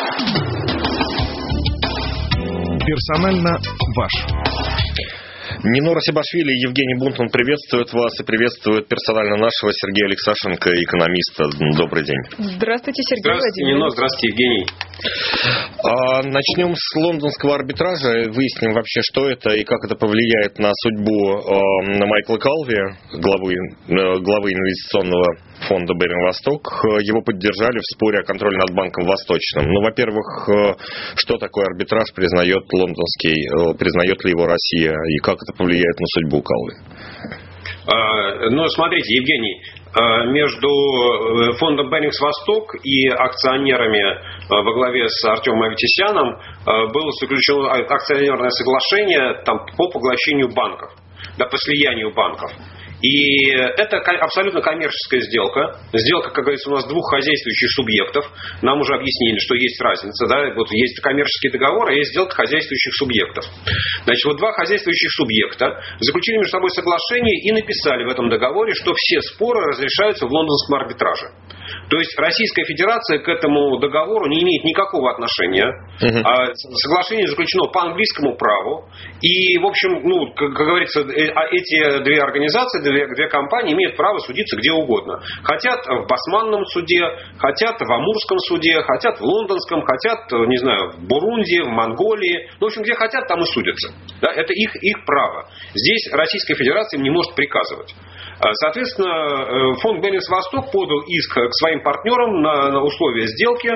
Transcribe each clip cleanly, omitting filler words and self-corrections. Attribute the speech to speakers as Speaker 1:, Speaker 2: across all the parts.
Speaker 1: Персонально ваш.
Speaker 2: Нино Расибашвили и Евгений Бунтман приветствуют вас и приветствуют персонально нашего Сергея Алексашенко, экономиста. Добрый день.
Speaker 3: Здравствуйте, Сергей
Speaker 4: Здравствуйте,
Speaker 3: Владимирович.
Speaker 4: Нино. Здравствуйте, Евгений.
Speaker 2: Начнем с лондонского арбитража. Выясним вообще, что это и как это повлияет на судьбу Майкла Калви, главы инвестиционного фонда Беринг Восток. Его поддержали в споре о контроле над Банком Восточным. Ну, во-первых, что такое арбитраж, признает ли его Россия, и как это повлияет на судьбу Калви?
Speaker 4: Ну, смотрите, Евгений, между фондом Берингс Восток и акционерами во главе с Артемом Аветисяном было заключено акционерное соглашение по поглощению банков, по слиянию банков. И это абсолютно коммерческая сделка. Сделка, как говорится, у нас двух хозяйствующих субъектов. Нам уже объяснили, что есть разница. Да? Вот есть коммерческий договор, а есть сделка хозяйствующих субъектов. Значит, вот два хозяйствующих субъекта заключили между собой соглашение и написали в этом договоре, что все споры разрешаются в лондонском арбитраже. То есть Российская Федерация к этому договору не имеет никакого отношения. Соглашение заключено по английскому праву. И, в общем, как говорится, эти две организации, две компании имеют право судиться где угодно. Хотят в Басманном суде, хотят в Амурском суде, хотят в Лондонском, хотят, не знаю, в Бурунди, в Монголии. В общем, где хотят, там и судятся. Да? Это их право. Здесь Российская Федерация им не может приказывать. Соответственно, фонд Берингс Восток подал иск к своим партнерам на условия сделки,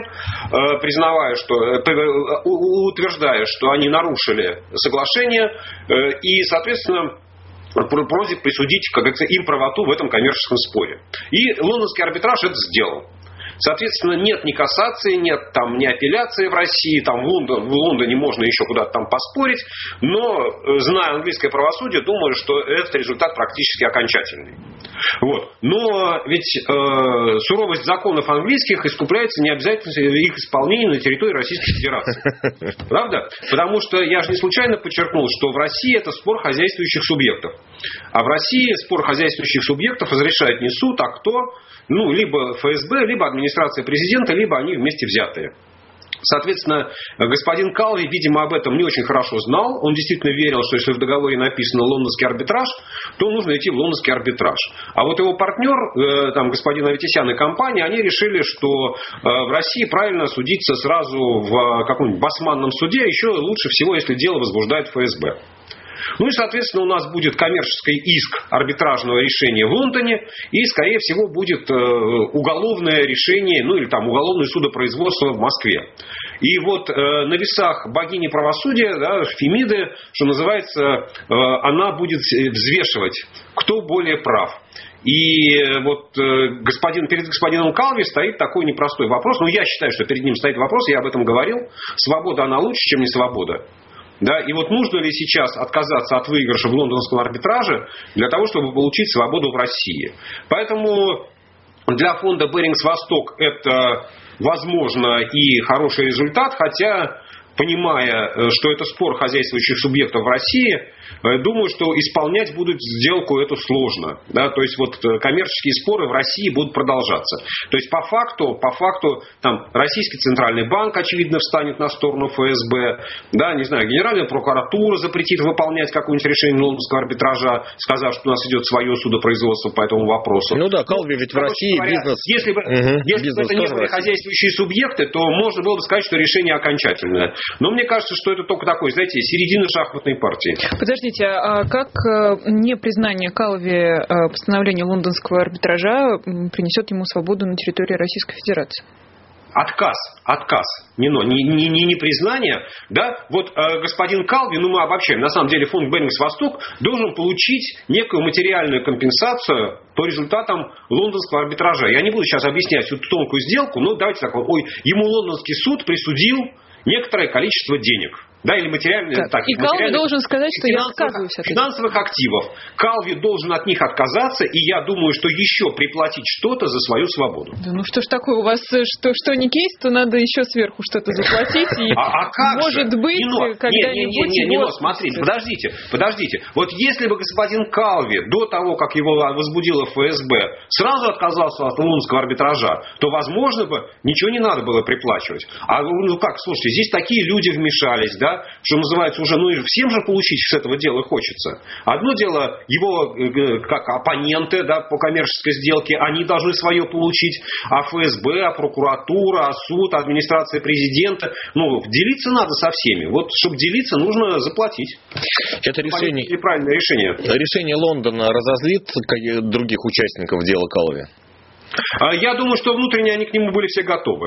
Speaker 4: утверждая, что они нарушили соглашение, и, соответственно, просит присудить, как говорится, им правоту в этом коммерческом споре. И лондонский арбитраж это сделал. Соответственно, нет ни кассации, нет там ни апелляции в России, там в Лондоне можно еще куда-то там поспорить, но, зная английское правосудие, думаю, что этот результат практически окончательный. Вот. Но ведь суровость законов английских искупляется необязательно их исполнением на территории Российской Федерации. Правда? Потому что я же не случайно подчеркнул, что в России это спор хозяйствующих субъектов. А в России спор хозяйствующих субъектов разрешает не суд, а кто? Либо ФСБ, либо администрация президента, либо они вместе взятые. Соответственно, господин Калви, видимо, об этом не очень хорошо знал. Он действительно верил, что если в договоре написано лондонский арбитраж, то нужно идти в лондонский арбитраж. А вот его партнер, господин Аветисян и компания, они решили, что в России правильно судиться сразу в каком-нибудь басманном суде, еще лучше всего, если дело возбуждает ФСБ. Ну и, соответственно, у нас будет коммерческий иск арбитражного решения в Лондоне, и, скорее всего, будет уголовное решение, или там уголовное судопроизводство в Москве. И вот на весах богини правосудия, Фемиды, что называется, она будет взвешивать, кто более прав. И вот перед господином Калви стоит такой непростой вопрос. Я считаю, что перед ним стоит вопрос, я об этом говорил. Свобода, она лучше, чем не свобода. Да, и вот нужно ли сейчас отказаться от выигрыша в лондонском арбитраже для того, чтобы получить свободу в России? Поэтому для фонда Берингс Восток это, возможно, и хороший результат, хотя, понимая, что это спор хозяйствующих субъектов в России, думаю, что исполнять будут сделку эту сложно. Да? То есть вот коммерческие споры в России будут продолжаться. То есть по факту там Российский Центральный банк, очевидно, встанет на сторону ФСБ. Да, не знаю, Генеральная прокуратура запретит выполнять какое-нибудь решение лондонского арбитража, сказав, что у нас идет свое судопроизводство по этому вопросу.
Speaker 2: Калви ведь в России бизнес.
Speaker 4: Если бы это не были хозяйствующие субъекты, то можно было бы сказать, что решение окончательное. Но мне кажется, что это только такой, середина шахматной партии.
Speaker 3: Подождите, а как непризнание Калви постановления лондонского арбитража принесет ему свободу на территории Российской Федерации?
Speaker 4: Отказ. Не признание. Да? Вот господин Калви, мы обобщаем, на самом деле фонд Берингс Восток должен получить некую материальную компенсацию по результатам лондонского арбитража. Я не буду сейчас объяснять всю тонкую сделку, но давайте так вот. Ему лондонский суд присудил некоторое количество денег. да, или материальных...
Speaker 3: И Калви должен сказать, что я отказываюсь от
Speaker 4: финансовых активов. Калви должен от них отказаться, и я думаю, что еще приплатить что-то за свою свободу.
Speaker 3: Да ну что ж такое, у вас что не кейс, то надо еще сверху что-то заплатить, и может быть, когда-нибудь...
Speaker 4: Не, смотрите, подождите. Вот если бы господин Калви, до того, как его возбудило ФСБ, сразу отказался от лондонского арбитража, то, возможно бы, ничего не надо было приплачивать. Слушайте, здесь такие люди вмешались, да, что называется уже, всем же получить с этого дела хочется. Одно дело, его как оппоненты, да, по коммерческой сделке, они должны свое получить, а ФСБ, а прокуратура, а суд, а администрация президента, делиться надо со всеми. Вот, чтобы делиться, нужно заплатить.
Speaker 2: Это решение,
Speaker 4: правильное решение.
Speaker 2: Решение Лондона разозлит других участников дела Калви?
Speaker 4: Я думаю, что внутренне они к нему были все готовы.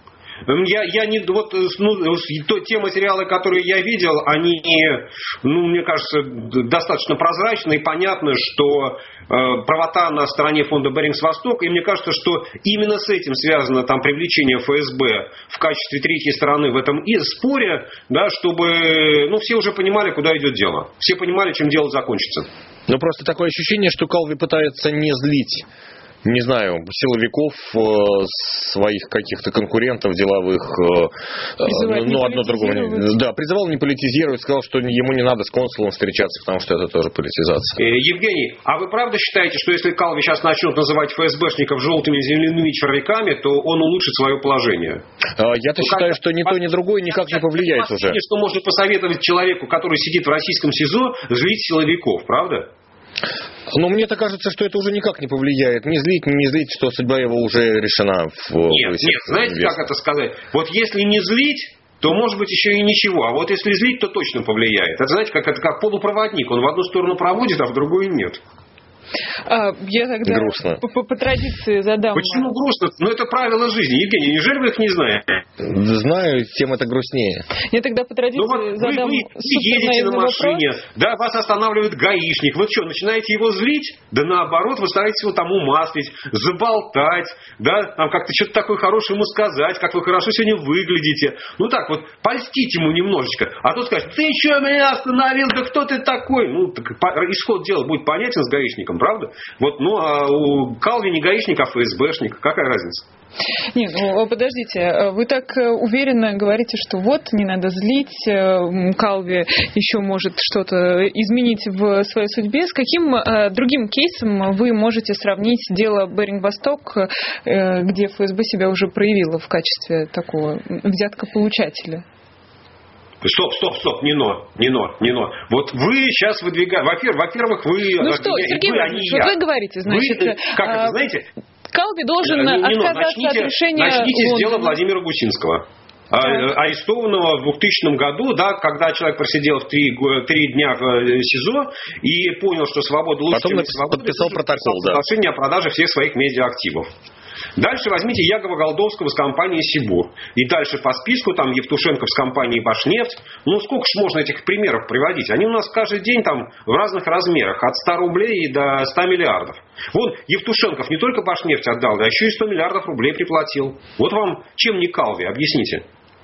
Speaker 4: Те материалы, которые я видел, они, мне кажется, достаточно прозрачны и понятно, что правота на стороне фонда Берингс-Восток, и мне кажется, что именно с этим связано там привлечение ФСБ в качестве третьей стороны в этом споре, да, чтобы все уже понимали, куда идет дело. Все понимали, чем дело закончится.
Speaker 2: Просто такое ощущение, что Калви пытается не злить, не знаю, силовиков, своих каких-то конкурентов деловых, одно другого. Да, призывал не политизировать, сказал, что ему не надо с консулом встречаться, потому что это тоже политизация.
Speaker 4: Евгений, а вы правда считаете, что если Калви сейчас начнет называть ФСБшников желтыми земляными червяками, то он улучшит свое положение?
Speaker 2: Я-то считаю, что ни то, ни другое никак не повлияет уже.
Speaker 4: Что можно посоветовать человеку, который сидит в российском СИЗО, злить силовиков, правда?
Speaker 2: Но мне-то кажется, что это уже никак не повлияет. Не злить, что судьба его уже решена.
Speaker 4: Нет, знаете, как это сказать? Вот если не злить, то может быть еще и ничего. А вот если злить, то точно повлияет. Это, знаете, как полупроводник. Он в одну сторону проводит, а в другую нет.
Speaker 3: Я тогда
Speaker 2: грустно.
Speaker 3: По традиции задам.
Speaker 4: Почему грустно? Это правила жизни. Евгений, неужели вы их не знаете?
Speaker 2: Знаю, тем это грустнее.
Speaker 3: Я тогда по традиции задам.
Speaker 4: Вы едете на машине, да, вас останавливает гаишник. Вы что, начинаете его злить? Да наоборот, вы стараетесь его там умаслить, заболтать, да, там как-то что-то такое хорошее ему сказать, как вы хорошо сегодня выглядите. Так вот, польстить ему немножечко. А тот скажет: ты что меня остановил? Да кто ты такой? Исход дела будет понятен с гаишником, правда? А у Калви не гаишник, а ФСБшник. Какая разница?
Speaker 3: Нет, подождите, вы так уверенно говорите, что не надо злить, Калви еще может что-то изменить в своей судьбе. С каким другим кейсом вы можете сравнить дело Беринг-Восток, где ФСБ себя уже проявило в качестве такого взяткополучателя?
Speaker 4: Стоп, не но. Вот вы сейчас выдвигаете... Во-первых, вы...
Speaker 3: Сергей Владимирович, вы говорите, значит...
Speaker 4: Как это, знаете...
Speaker 3: Калви должен отказаться от решения...
Speaker 4: Начните с дела Владимира Гусинского, арестованного в 2000 году, да, когда человек просидел 3 дня в СИЗО и понял, что свобода лучше,
Speaker 2: чем свобода. Потом подписал протокол, да.
Speaker 4: Соглашение о продаже всех своих медиаактивов. Дальше возьмите Якова Голдовского с компанией «Сибур». И дальше по списку там Евтушенков с компанией «Башнефть». Сколько ж можно этих примеров приводить? Они у нас каждый день там в разных размерах. От 100 рублей и до 100 миллиардов. Евтушенков не только «Башнефть» отдал, а еще и 100 миллиардов рублей приплатил. Вот вам чем не Калви, объясните.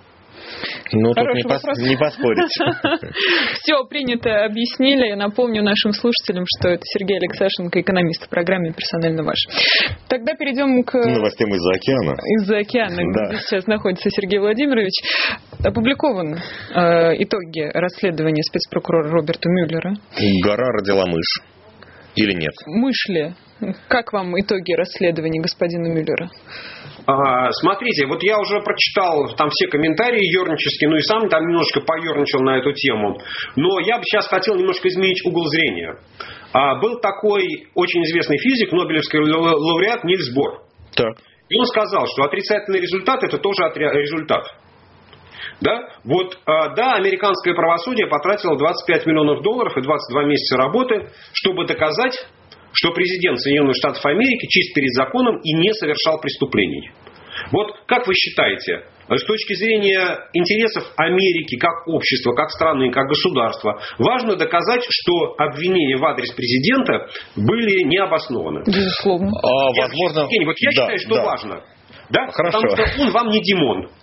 Speaker 2: Тут не поспорить.
Speaker 3: Все, принято, объяснили. Я напомню нашим слушателям, что это Сергей Алексашенко, экономист в программе «Персонально ваш». Тогда перейдем к...
Speaker 2: новостям из-за океана.
Speaker 3: Из-за океана,
Speaker 2: да.
Speaker 3: Где сейчас находится Сергей Владимирович. Опубликованы итоги расследования спецпрокурора Роберта Мюллера.
Speaker 2: Гора родила мышь. Или нет?
Speaker 3: Мышь ли? Как вам итоги расследования господина Мюллера?
Speaker 4: Смотрите, я уже прочитал там все комментарии ернические, и сам там немножко поерничал на эту тему. Но я бы сейчас хотел немножко изменить угол зрения. Был такой очень известный физик, Нобелевский лауреат Нильс Бор.
Speaker 2: Так.
Speaker 4: И он сказал, что отрицательный результат — это тоже результат. Да? Американское правосудие потратило $25 миллионов и 22 месяца работы, чтобы доказать, что президент Соединенных Штатов Америки чист перед законом и не совершал преступлений. Как вы считаете, с точки зрения интересов Америки как общества, как страны, как государства, важно доказать, что обвинения в адрес президента были необоснованы?
Speaker 3: Безусловно.
Speaker 4: Я считаю, что важно. Да?
Speaker 2: Хорошо.
Speaker 4: Потому что он вам не Димон.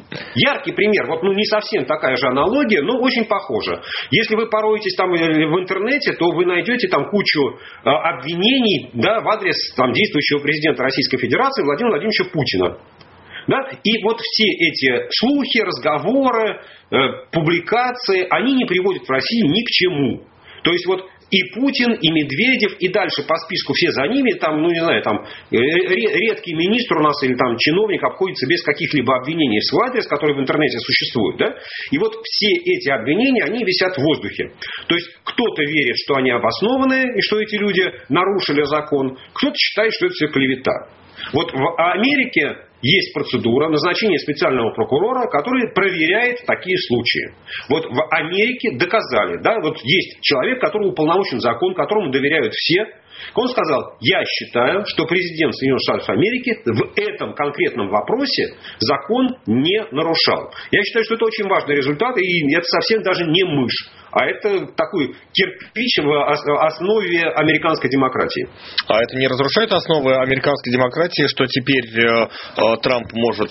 Speaker 4: Яркий пример, вот не совсем такая же аналогия, но очень похожа. Если вы пороетесь там в интернете, то вы найдете там кучу обвинений, да, в адрес там действующего президента Российской Федерации Владимира Владимировича Путина. Да? И вот все эти слухи, разговоры, публикации, они не приводят в Россию ни к чему. То есть вот и Путин, и Медведев, и дальше по списку все за ними, там, не знаю, там редкий министр у нас или там чиновник обходится без каких-либо обвинений в свой адрес, которые в интернете существуют, да? И вот все эти обвинения, они висят в воздухе. То есть кто-то верит, что они обоснованы, и что эти люди нарушили закон, кто-то считает, что это все клевета. Вот в Америке есть процедура назначения специального прокурора, который проверяет такие случаи. Вот в Америке доказали, да, вот есть человек, которому уполномочен закон, которому доверяют все. Он сказал: я считаю, что президент Соединенных Штатов Америки в этом конкретном вопросе закон не нарушал. Я считаю, что это очень важный результат, и это совсем даже не мышь, а это такой кирпич в основе американской демократии.
Speaker 2: А это не разрушает основы американской демократии, что теперь Трамп может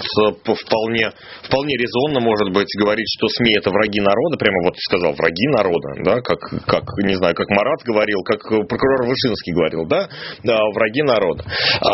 Speaker 2: вполне резонно, может быть, говорить, что СМИ это враги народа, прямо вот сказал, враги народа, да, как не знаю, как Марат говорил, как прокурор Вышинский говорил, да, враги народа.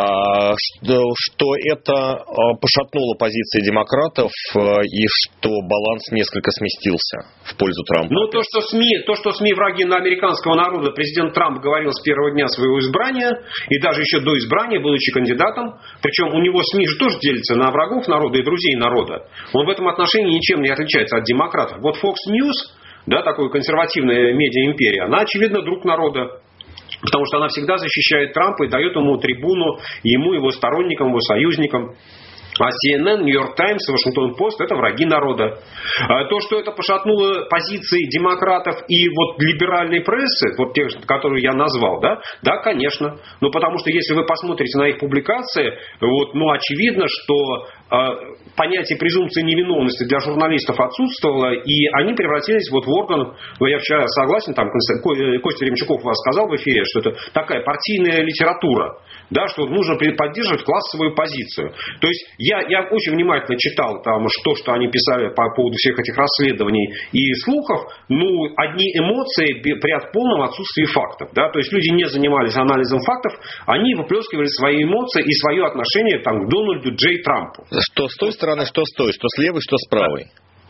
Speaker 2: Что это пошатнуло позиции демократов и что баланс несколько сместился в пользу Трампа.
Speaker 4: Ну, то, что СМИ враги американского народа, президент Трамп говорил с первого дня своего избрания, и даже еще до избрания, будучи кандидатом, причем у него СМИ же тоже делятся на врагов народа и друзей народа. Он в этом отношении ничем не отличается от демократов. Вот Fox News, да, такая консервативная медиа-империя, она, очевидно, друг народа. Потому что она всегда защищает Трампа и дает ему трибуну, ему, его сторонникам, его союзникам. А CNN, New York Times, Washington Post – это враги народа. То, что это пошатнуло позиции демократов и вот либеральной прессы, вот тех, которые я назвал, да, конечно. Ну, потому что если вы посмотрите на их публикации, вот, очевидно, что понятие презумпции невиновности для журналистов отсутствовало, и они превратились вот в орган, я вчера согласен, там Костя Ремчуков вас сказал в эфире, что это такая партийная литература, да, что нужно поддерживать классовую позицию. То есть я очень внимательно читал там, что они писали по поводу всех этих расследований и слухов, одни эмоции при полном отсутствии фактов. Да? То есть люди не занимались анализом фактов, они выплескивали свои эмоции и свое отношение там, к Дональду Джей Трампу.
Speaker 2: Что с той стороны, что с той, что с левой, что с правой.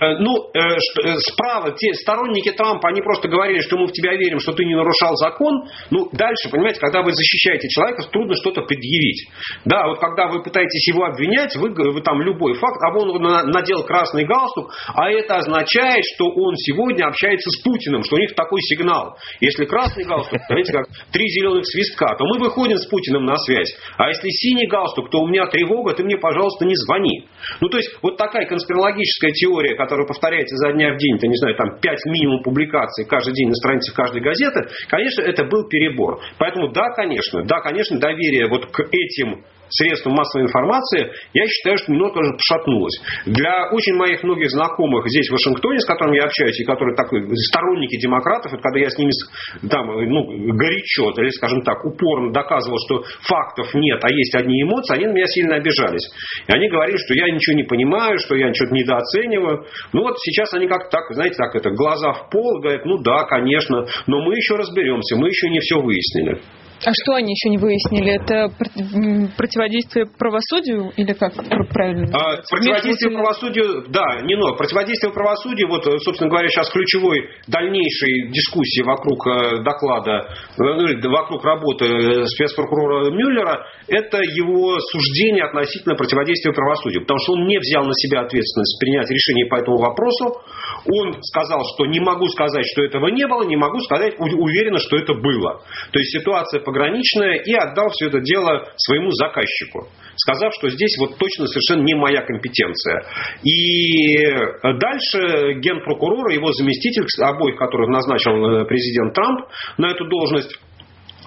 Speaker 4: Справа те сторонники Трампа, они просто говорили, что мы в тебя верим, что ты не нарушал закон. Дальше, понимаете, когда вы защищаете человека, трудно что-то предъявить. Да, вот когда вы пытаетесь его обвинять, вы там любой факт, а он надел красный галстук, а это означает, что он сегодня общается с Путиным, что у них такой сигнал. Если красный галстук, знаете, как 3 зеленых свистка, то мы выходим с Путиным на связь. А если синий галстук, то у меня тревога, ты мне, пожалуйста, не звони. То есть, вот такая конспирологическая теория, которая повторяется за дня в день, не знаю, там 5 минимум публикаций каждый день на странице каждой газеты, конечно, это был перебор. Поэтому да, конечно, доверие вот к этим средствам массовой информации, я считаю, что немного тоже пошатнулось. Для очень моих многих знакомых здесь, в Вашингтоне, с которыми я общаюсь, и которые такие сторонники демократов, вот когда я с ними там, горячо, или, скажем так, упорно доказывал, что фактов нет, а есть одни эмоции, они на меня сильно обижались. И они говорили, что я ничего не понимаю, что я что-то недооцениваю. Вот сейчас они как-то так, знаете, так это, глаза в пол, говорят, да, конечно, но мы еще разберемся, мы еще не все выяснили.
Speaker 3: А что они еще не выяснили? Это противодействие правосудию или как правильно?
Speaker 4: Противодействие правосудию, да, противодействие правосудию, вот, собственно говоря, сейчас ключевой дальнейшей дискуссии вокруг доклада, вокруг работы спецпрокурора Мюллера, это его суждение относительно противодействия правосудию, потому что он не взял на себя ответственность принять решение по этому вопросу. Он сказал, что не могу сказать, что этого не было, не могу сказать уверенно, что это было. То есть ситуация пограничная, и отдал все это дело своему заказчику, сказав, что здесь вот точно совершенно не моя компетенция. И дальше генпрокурор и его заместитель, обоих которых назначил президент Трамп на эту должность,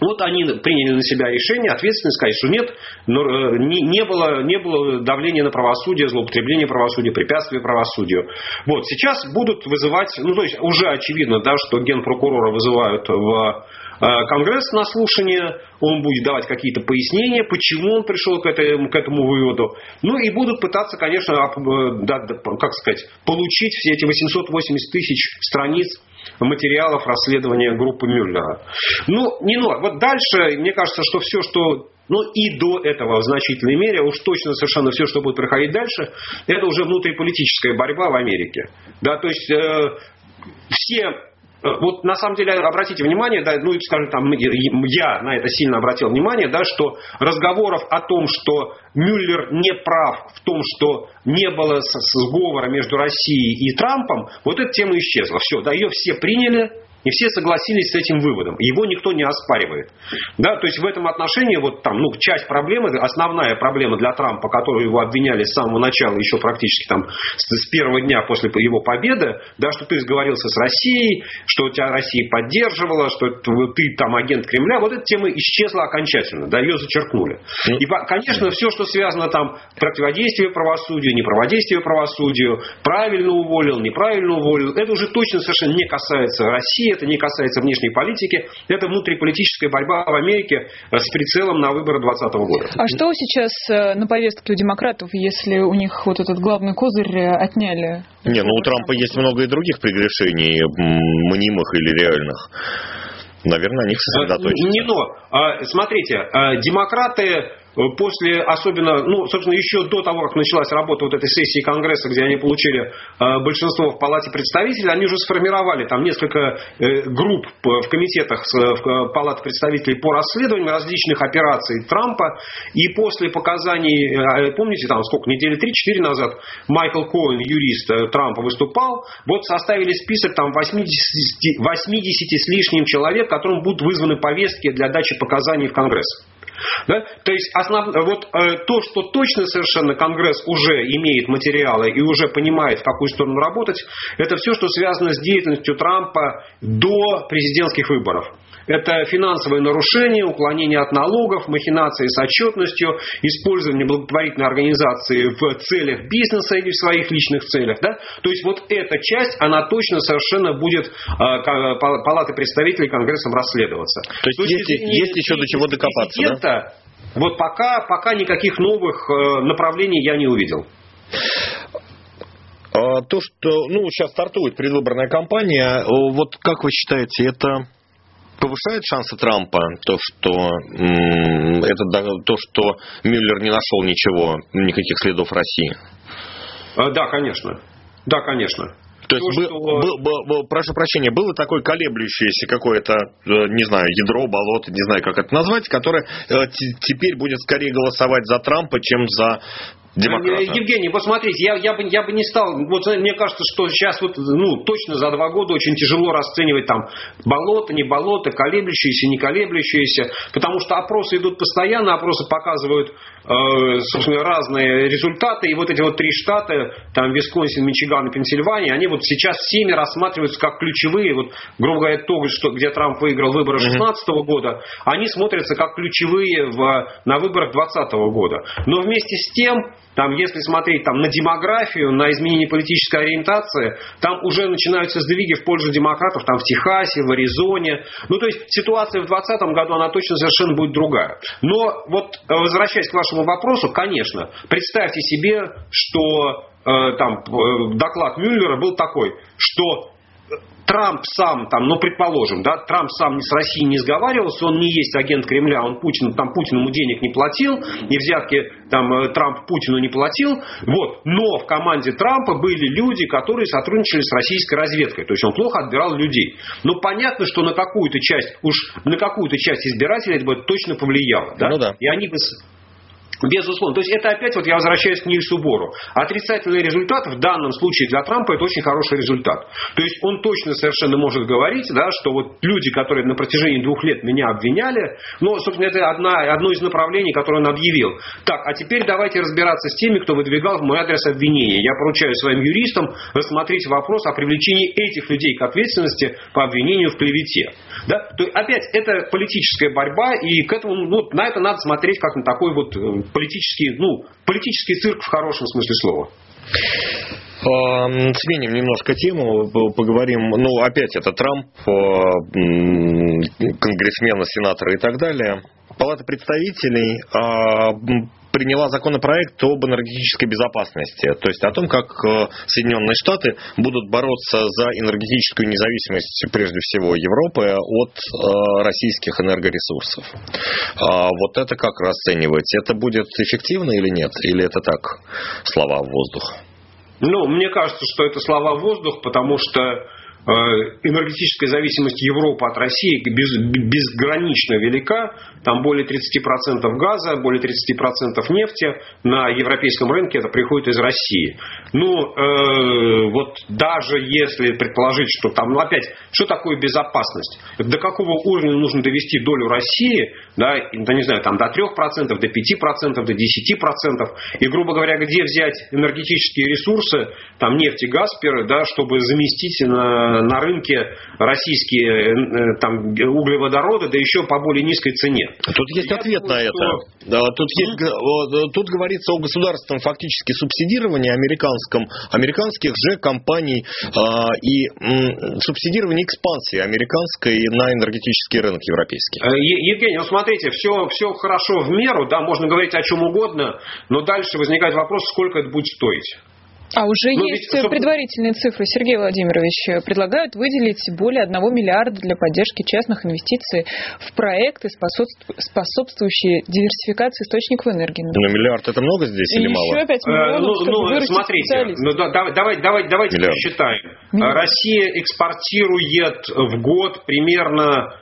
Speaker 4: Вот они приняли на себя решение, ответственность, сказать, что нет, не было давления на правосудие, злоупотребления правосудия, препятствия правосудию. Вот, сейчас будут вызывать, то есть уже очевидно, да, что генпрокурора вызывают в Конгресс на слушание, он будет давать какие-то пояснения, почему он пришел к этому выводу. И будут пытаться, конечно, получить все эти 880 тысяч страниц материалов расследования группы Мюллера. Вот дальше, мне кажется, что все, что и до этого в значительной мере, уж точно совершенно все, что будет проходить дальше, это уже внутриполитическая борьба в Америке. Да, то есть все... Вот на самом деле, обратите внимание, да, скажем, я на это сильно обратил внимание, да, что разговоров о том, что Мюллер не прав в том, что не было сговора между Россией и Трампом, вот эта тема исчезла. Все, да, ее все приняли. И все согласились с этим выводом. Его никто не оспаривает. Да, то есть в этом отношении часть проблемы, основная проблема для Трампа, которую его обвиняли с самого начала, еще практически с первого дня после его победы, да, что ты сговорился с Россией, что тебя Россия поддерживала, что ты агент Кремля, вот эта тема исчезла окончательно, да, ее зачеркнули. И, конечно, все, что связано противодействие правосудию, непроводействие правосудию, правильно уволил, неправильно уволил, это уже точно совершенно не касается России, это не касается внешней политики, это внутриполитическая борьба в Америке с прицелом на выборы 2020 года.
Speaker 3: А что сейчас на повестке у демократов, если у них вот этот главный козырь отняли?
Speaker 2: У Трампа есть много и других прегрешений, мнимых или реальных. Наверное, на них сосредоточиться.
Speaker 4: Смотрите, демократы после, особенно, собственно, еще до того, как началась работа вот этой сессии Конгресса, где они получили большинство в Палате представителей, они уже сформировали несколько групп в комитетах в Палате представителей по расследованию различных операций Трампа. И после показаний, помните, недели 3-4 назад Майкл Коэн, юрист Трампа, выступал, составили список 80 с лишним человек, которым будут вызваны повестки для дачи показаний в Конгресс. Да? То есть то, что точно совершенно Конгресс уже имеет материалы и уже понимает, в какую сторону работать, это все, что связано с деятельностью Трампа до президентских выборов. Это финансовые нарушения, уклонение от налогов, махинации с отчетностью, использование благотворительной организации в целях бизнеса или в своих личных целях. Да? То есть эта часть, она точно совершенно будет Палатой представителей Конгрессом расследоваться.
Speaker 2: То есть есть еще до чего докопаться, да?
Speaker 4: Пока никаких новых направлений я не увидел.
Speaker 2: То, что сейчас стартует предвыборная кампания, как вы считаете, это повышает шансы Трампа, то, что Мюллер не нашел никаких следов России?
Speaker 4: Да, конечно.
Speaker 2: То есть, прошу прощения, было такое колеблющееся какое-то, не знаю, ядро, болото, не знаю, как это назвать, которое теперь будет скорее голосовать за Трампа, чем за демократа.
Speaker 4: Евгений, посмотрите, я бы не стал, мне кажется, что сейчас точно за 2 года очень тяжело расценивать болото, не болото, колеблющиеся, не колеблющиеся, потому что опросы идут постоянно, опросы показывают, собственно, разные результаты, и эти 3 штата, Висконсин, Мичиган и Пенсильвания, они сейчас всеми рассматриваются как ключевые, грубо говоря, где Трамп выиграл выборы 2016 года, они смотрятся как ключевые на выборах 2020 года. Но вместе с тем, если смотреть на демографию, на изменение политической ориентации, там уже начинаются сдвиги в пользу демократов, в Техасе, в Аризоне. То есть ситуация в 2020 году, она точно совершенно будет другая. Но возвращаясь к вашему вопросу, конечно, представьте себе, что доклад Мюллера был такой, что Трамп сам, предположим, Трамп сам с Россией не сговаривался, он не есть агент Кремля, он Путину ему денег не платил, и взятки Трамп Путину не платил, но в команде Трампа были люди, которые сотрудничали с российской разведкой, то есть он плохо отбирал людей. Но понятно, что на какую-то часть избирателей это бы точно повлияло, да?
Speaker 2: Да.
Speaker 4: И они бы Безусловно. То есть это опять вот я возвращаюсь к Нильсу Бору. Отрицательный результат в данном случае для Трампа это очень хороший результат. То есть он точно совершенно может говорить, да, что вот люди, которые на протяжении 2 лет меня обвиняли, ну, собственно, это одно из направлений, которое он объявил. Так, а теперь давайте разбираться с теми, кто выдвигал в мой адрес обвинения. Я поручаю своим юристам рассмотреть вопрос о привлечении этих людей к ответственности по обвинению в клевете. Да? То есть, опять, это политическая борьба, и к этому, ну, на это надо смотреть как на такой вот политический цирк в хорошем смысле слова.
Speaker 2: Сменим немножко тему, поговорим, ну, опять это Трамп, конгрессмены, сенаторы и так далее. Палата представителей приняла законопроект об энергетической безопасности, то есть о том, как Соединенные Штаты будут бороться за энергетическую независимость, прежде всего, Европы от российских энергоресурсов. Вот это как расцениваете? Это будет эффективно или нет? Или это так, слова в воздух?
Speaker 4: Ну, мне кажется, что это слова в воздух, потому что энергетическая зависимость Европы от России безгранично велика. Там более 30% газа, более 30% нефти на европейском рынке это приходит из России. Ну, вот даже если предположить, что там, ну, опять, что такое безопасность? До какого уровня нужно довести долю России, да, не знаю, там до 3%, до 5%, до 10%. И, грубо говоря, где взять энергетические ресурсы, там нефть и газ, да, чтобы заместить на рынке российские там, углеводороды, да еще по более низкой цене.
Speaker 2: Тут есть ответ на это. Да, тут говорится о государственном фактически субсидировании американских же компаний и субсидировании экспансии американской на энергетический рынок европейский.
Speaker 4: Евгений, ну смотрите, все хорошо в меру, да, можно говорить о чем угодно, но дальше возникает вопрос, сколько это будет стоить.
Speaker 3: А уже есть предварительные цифры. Сергей Владимирович, предлагают выделить более 1 миллиарда для поддержки частных инвестиций в проекты, способствующие диверсификации источников энергии.
Speaker 2: Но миллиард это много здесь или мало?
Speaker 3: Еще 5 миллионов, чтобы вырастить специалистов.
Speaker 4: Давайте посчитаем. Россия экспортирует в год примерно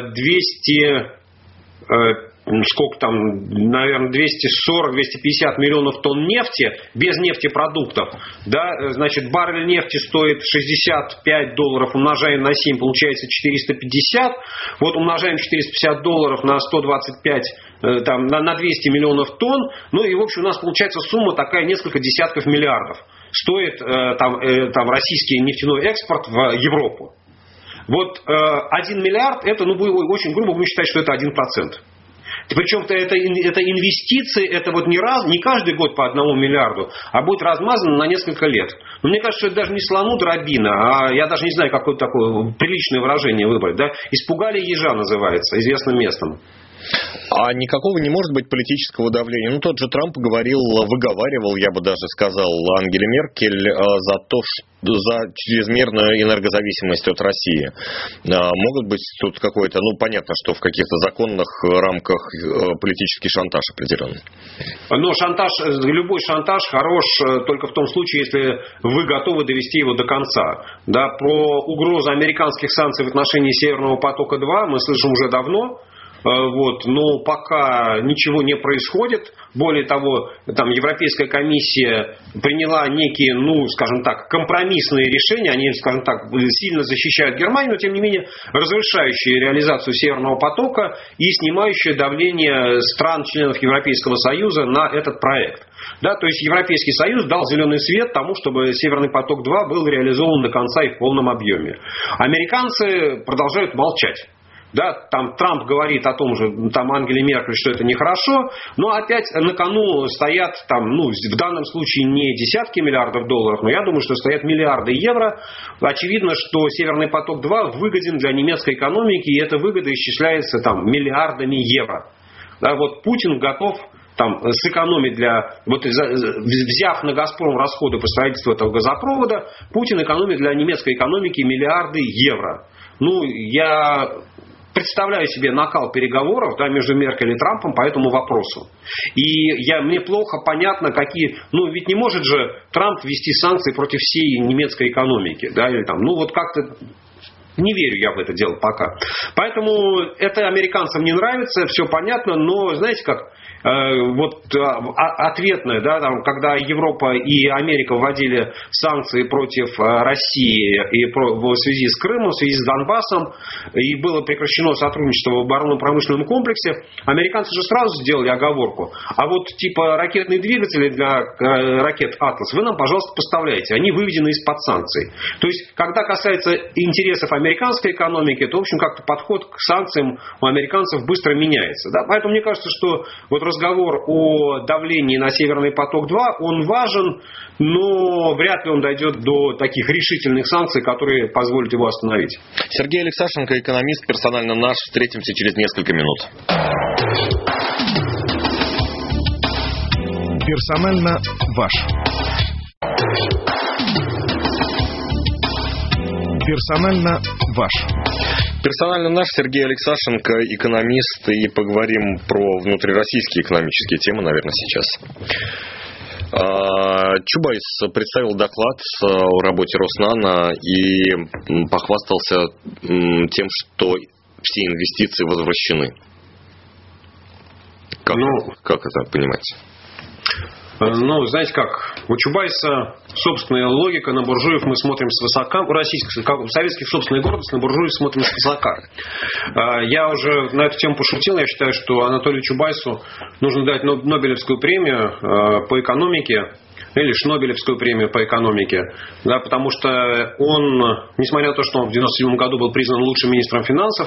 Speaker 4: 200... сколько там, наверное, 240-250 миллионов тонн нефти без нефтепродуктов, да, значит, баррель нефти стоит $65, умножаем на 7, получается 450, вот умножаем $450 на 125, там, на 200 миллионов тонн, ну и, в общем, у нас получается сумма такая, несколько десятков миллиардов стоит там российский нефтяной экспорт в Европу. Вот 1 миллиард, это, ну, очень грубо будем считать, что это 1%. Причем-то это инвестиции, это вот не каждый год по 1 миллиарду, а будет размазано на несколько лет. Но мне кажется, что это даже не слону дробина, а я даже не знаю, какое такое приличное выражение выбрать. Да? Испугали ежа называется, известным местом.
Speaker 2: А никакого не может быть политического давления. Ну, тот же Трамп выговаривал, я бы даже сказал, Ангеле Меркель за чрезмерную энергозависимость от России. Могут быть тут какой-то, ну, понятно, что в каких-то законных рамках политический шантаж определенный.
Speaker 4: Но любой шантаж хорош только в том случае, если вы готовы довести его до конца. Да, про угрозу американских санкций в отношении Северного потока-2 мы слышим уже давно. Вот, но пока ничего не происходит. Более того, там Европейская комиссия приняла некие, ну, скажем так, компромиссные решения. Они, скажем так, сильно защищают Германию, но тем не менее разрешающие реализацию Северного потока и снимающие давление стран-членов Европейского Союза на этот проект. Да, то есть Европейский Союз дал зеленый свет тому, чтобы Северный поток-2 был реализован до конца и в полном объеме. Американцы продолжают молчать. Да, там Трамп говорит о том же, там Ангеле Меркель, что это нехорошо, но опять на кону стоят там, ну, в данном случае не десятки миллиардов долларов, но я думаю, что стоят миллиарды евро. Очевидно, что Северный поток-2 выгоден для немецкой экономики, и эта выгода исчисляется там миллиардами евро. Да, вот Путин готов там сэкономить взяв на «Газпром» расходы по строительству этого газопровода, Путин экономит для немецкой экономики миллиарды евро. Ну, я представляю себе накал переговоров, да, между Меркель и Трампом по этому вопросу. И мне плохо понятно, какие... Ну, ведь не может же Трамп ввести санкции против всей немецкой экономики. Да, или там, ну, вот как-то... Не верю я в это дело пока. Поэтому это американцам не нравится, все понятно, но, знаете как... ответное, да, там, когда Европа и Америка вводили санкции против России в связи с Крымом, в связи с Донбассом, и было прекращено сотрудничество в оборонно-промышленном комплексе, американцы же сразу сделали оговорку. А вот типа ракетные двигатели для ракет «Атлас» вы нам, пожалуйста, поставляете. Они выведены из-под санкций. То есть, когда касается интересов американской экономики, то, в общем, как-то подход к санкциям у американцев быстро меняется. Да? Поэтому мне кажется, что вот разговор о давлении на «Северный поток-2», он важен, но вряд ли он дойдет до таких решительных санкций, которые позволят его остановить.
Speaker 2: Сергей Алексашенко, экономист, персонально наш. Встретимся через несколько минут.
Speaker 1: Персонально ваш. Персонально ваш.
Speaker 2: Персонально наш. Сергей Алексашенко, экономист. И поговорим про внутрироссийские экономические темы, наверное, сейчас. Чубайс представил доклад о работе Роснано и похвастался тем, что все инвестиции возвращены. Как это понимать?
Speaker 4: Ну, знаете как, у Чубайса собственная логика, на буржуев мы смотрим свысока, у советских собственная гордость, на буржуев смотрим свысока. Я уже на эту тему пошутил, я считаю, что Анатолию Чубайсу нужно дать Нобелевскую премию по экономике, или Шнобелевскую премию по экономике, да, потому что он, несмотря на то, что он в 1997 году был признан лучшим министром финансов,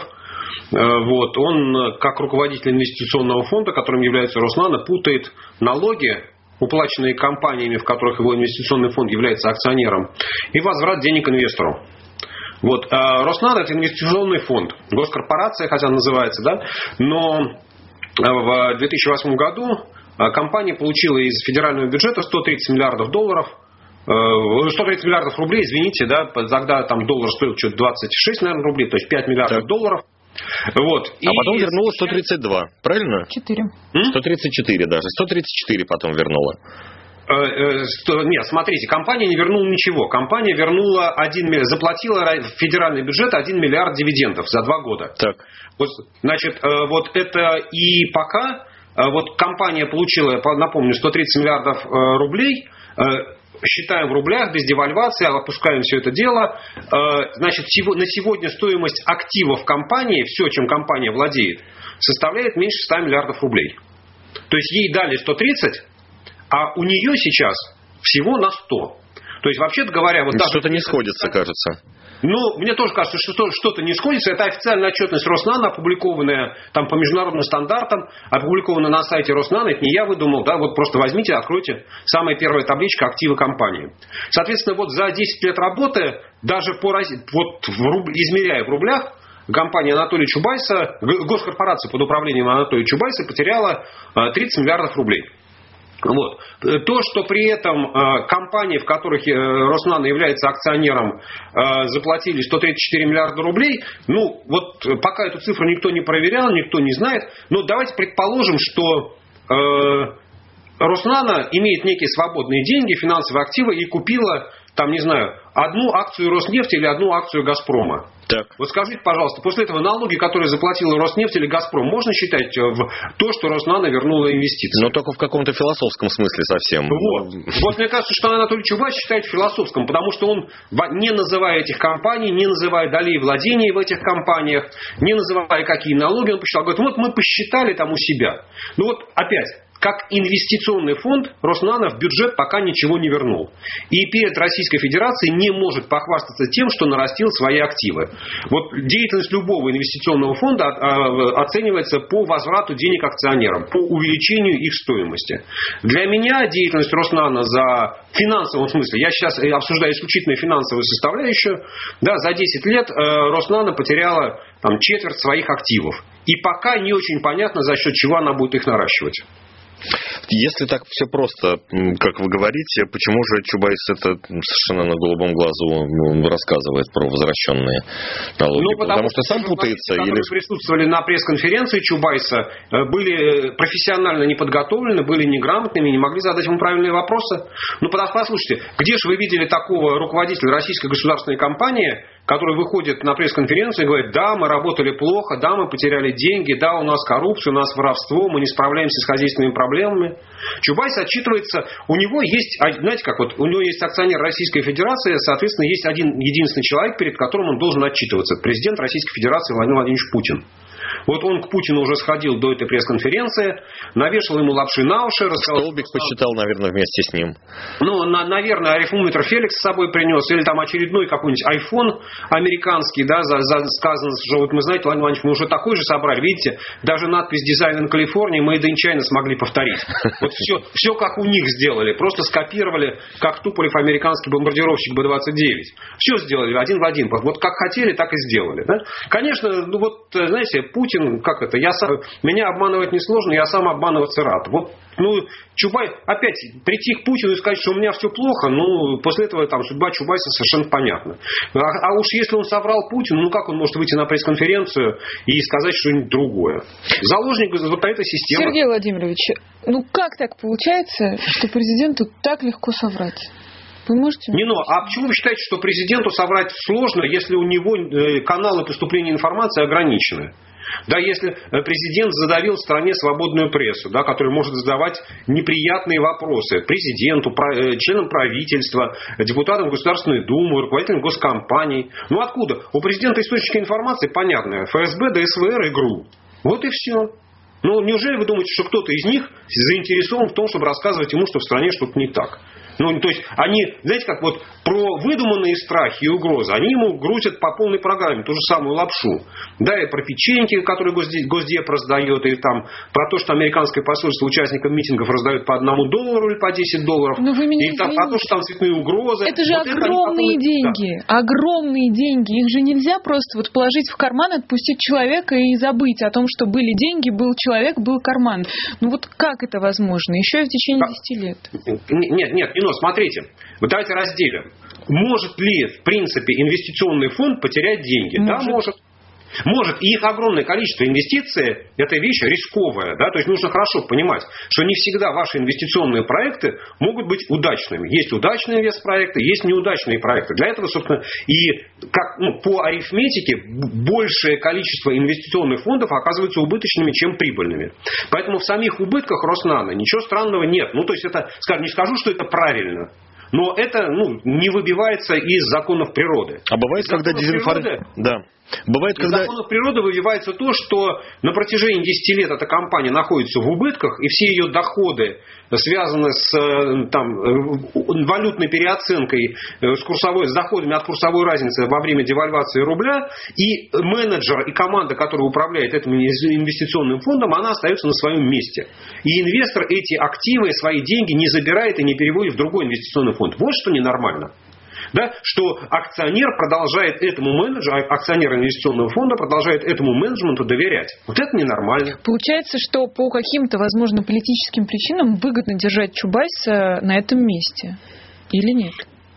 Speaker 4: он, как руководитель инвестиционного фонда, которым является Роснано, путает налоги, уплаченные компаниями, в которых его инвестиционный фонд является акционером, и возврат денег инвестору. Роснано — это инвестиционный фонд, госкорпорация, хотя называется, да, но в 2008 году компания получила из федерального бюджета 130 миллиардов долларов, 130 миллиардов рублей, извините, да, тогда там доллар стоил что-то 26, наверное, рублей, то есть 5 миллиардов долларов.
Speaker 2: А потом вернула 132, правильно?
Speaker 3: 4.
Speaker 2: 134 даже. 134 потом вернула.
Speaker 4: Нет, смотрите, компания не вернула ничего. Компания вернула заплатила в федеральный бюджет 1 миллиард дивидендов за 2 года.
Speaker 2: Так.
Speaker 4: Значит, это и пока компания получила, напомню, 130 миллиардов рублей. Считаем в рублях, без девальвации, опускаем все это дело. Значит, на сегодня стоимость активов компании, все, чем компания владеет, составляет меньше 100 миллиардов рублей. То есть ей дали 130, а у нее сейчас всего на 100. То есть, вообще-то говоря...
Speaker 2: Что-то не сходится, кажется.
Speaker 4: Мне тоже кажется, что что-то не сходится. Это официальная отчетность Роснано, опубликованная там по международным стандартам, опубликованная на сайте Роснано. Это не я выдумал, да, просто возьмите, откройте самая первая табличка активы компании. Соответственно, за 10 лет работы, даже измеряя в рублях, компания Анатолия Чубайса, госкорпорация под управлением Анатолия Чубайса потеряла 30 миллиардов рублей. То, что при этом компании, в которых Роснано является акционером, заплатили 134 миллиарда рублей, пока эту цифру никто не проверял, никто не знает, но давайте предположим, что Роснано имеет некие свободные деньги, финансовые активы и купила, одну акцию Роснефти или одну акцию Газпрома.
Speaker 2: Так.
Speaker 4: Скажите, пожалуйста, после этого налоги, которые заплатила Роснефть или Газпром, можно считать в то, что Роснано вернула инвестиции?
Speaker 2: Но только в каком-то философском смысле совсем.
Speaker 4: Мне кажется, что Анатолий Чубайс считает в философском, потому что он, не называя этих компаний, не называя долей владений в этих компаниях, не называя какие налоги, он посчитал, говорит, мы посчитали там у себя. Опять, как инвестиционный фонд, Роснано в бюджет пока ничего не вернул. И перед Российской Федерацией не может похвастаться тем, что нарастил свои активы. Деятельность любого инвестиционного фонда оценивается по возврату денег акционерам, по увеличению их стоимости. Для меня деятельность Роснано в финансовом смысле, я сейчас обсуждаю исключительно финансовую составляющую, за 10 лет Роснано потеряла четверть своих активов. И пока не очень понятно, за счет чего она будет их наращивать.
Speaker 2: Если так все просто, как вы говорите, почему же Чубайс это совершенно на голубом глазу рассказывает про возвращенные налоги? Потому что сам путается?
Speaker 4: Которые присутствовали на пресс-конференции Чубайса, были профессионально неподготовлены, были неграмотными, не могли задать ему правильные вопросы. Послушайте, где же вы видели такого руководителя российской государственной компании, который выходит на пресс-конференцию и говорит: да, мы работали плохо, да, мы потеряли деньги, да, у нас коррупция, у нас воровство, мы не справляемся с хозяйственными проблемами. Чубайс отчитывается, у него есть, знаете как, вот у него есть акционер Российской Федерации, соответственно, есть один единственный человек, перед которым он должен отчитываться. Президент Российской Федерации Владимир Владимирович Путин. Вот он к Путину уже сходил до этой пресс-конференции, навешал ему лапши на уши.
Speaker 2: Столбик посчитал, наверное, вместе с ним.
Speaker 4: Ну, наверное, арифмометр Феликс с собой принес, или там очередной какой-нибудь iPhone американский, да, сказано, что вот мы, знаете, Владимир Владимирович, мы уже такой же собрали, видите, даже надпись «Design in California» Made in China смогли повторить. Вот все как у них сделали, просто скопировали, как Туполев американский бомбардировщик Б-29. Все сделали один в один, вот как хотели, так и сделали. Да? Конечно, ну вот, знаете, Путин, как это, меня обманывать несложно, я сам обманываться рад. Вот, ну, Чубайс, опять, прийти к Путину и сказать, что у меня все плохо, ну, после этого там судьба Чубайса совершенно понятна. А уж если он соврал Путину, ну, как он может выйти на пресс-конференцию и сказать что-нибудь другое? Заложник вот этой системы.
Speaker 3: Сергей Владимирович, ну, как так получается, что президенту так легко соврать? Вы можете?
Speaker 4: А почему вы считаете, что президенту соврать сложно, если у него каналы поступления информации ограничены? Да, если президент задавил в стране свободную прессу, да, которая может задавать неприятные вопросы президенту, членам правительства, депутатам Государственной Думы, руководителям госкомпаний. Ну откуда? У президента источники информации понятные. ФСБ, ДСВР и ГРУ. Вот и все. Ну неужели вы думаете, что кто-то из них заинтересован в том, чтобы рассказывать ему, что в стране что-то не так? Ну, то есть, они, знаете, как вот про выдуманные страхи и угрозы, они ему грузят по полной программе ту же самую лапшу. Да, и про печеньки, которые Госдеп раздает, и там про то, что американское посольство участникам митингов раздает по $1 или по $10.
Speaker 3: Но вы меня
Speaker 4: и там, про то, что там цветные угрозы.
Speaker 3: Это же вот огромные деньги. Да. Огромные деньги. Их же нельзя просто вот положить в карман, отпустить человека и забыть о том, что были деньги, был человек, был карман. Ну вот как это возможно? Еще и в течение 10 лет.
Speaker 4: Нет, смотрите, вот давайте разделим. Может ли, в принципе, инвестиционный фонд потерять деньги?
Speaker 3: Может.
Speaker 4: Да, может. Может, и их огромное количество инвестиций – это вещь рисковая. Да? То есть нужно хорошо понимать, что не всегда ваши инвестиционные проекты могут быть удачными. Есть удачные инвестпроекты, есть неудачные проекты. Для этого, собственно, и как, по арифметике большее количество инвестиционных фондов оказываются убыточными, чем прибыльными. Поэтому в самих убытках Роснано ничего странного нет. Ну, то есть это, скажем, не скажу, что это правильно. Но это не выбивается из законов природы.
Speaker 2: А бывает, когда дезинформация... Да. Бывает,
Speaker 4: из законов природы выбивается то, что на протяжении 10 лет эта компания находится в убытках, и все ее доходы связаны с валютной переоценкой, с доходами от курсовой разницы во время девальвации рубля, и менеджер и команда, которая управляет этим инвестиционным фондом, она остается на своем месте. И инвестор эти активы, свои деньги не забирает и не переводит в другой инвестиционный фонд. Вот что ненормально. Да, что акционер продолжает этому менеджеру, акционер инвестиционного фонда продолжает этому менеджменту доверять. Вот это ненормально.
Speaker 3: Получается, что по каким-то, возможно, политическим причинам выгодно держать Чубайса на этом месте. Или нет?